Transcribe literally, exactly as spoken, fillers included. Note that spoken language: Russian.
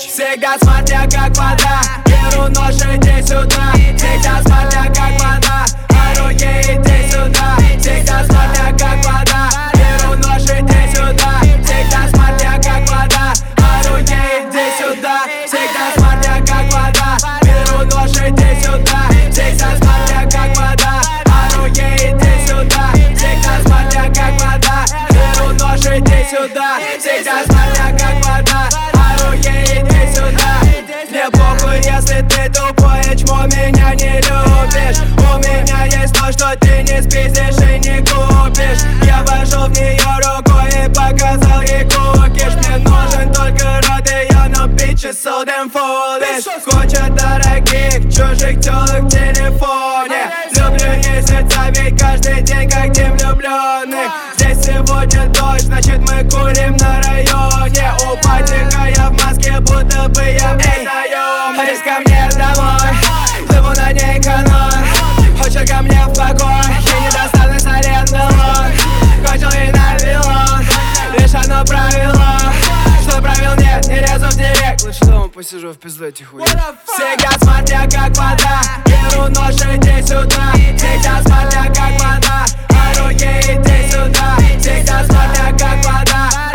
Всегда смотря как вода, беру нож, иди сюда. Всегда смотря как вода, а руки иди сюда. Всегда смотря как вода, беру нож, иди сюда. Всегда смотря как вода, а руки иди сюда. Всегда смотря как вода, беру нож, иди сюда. Всегда смотря как вода, а руки иди сюда. Всегда смотря как вода, беру нож, иди сюда. Всегда смотря как вода, а руки иди сюда. Мне похуй, если ты тупой, чмо меня не любишь. У меня есть то, что ты не спиздишь и не купишь. Я вошел в нее рукой и показал ей кукиш. Мне нужен только рот ее, но bitch is so damn foolish. Куча дорогих чужих тёлок в телефоне. Люблю месяца, ведь каждый день как день влюбленных. Здесь сегодня дождь, значит мы курим на районе. У патика я в маске, будто бы я внаем. Хочешь ко мне домой, плыву на ней каной. Хочешь ко мне в покой, и недостаточность аренды лон. Кончил и на вилон, лишь одно правило, что правил нет, не лезу в директ. Лучше дома посижу в пизду этих хуй. Всегда смотря как вода, беру нож, иди сюда. Всегда смотря как вода, а руки иди сюда. Всегда смотря как вода,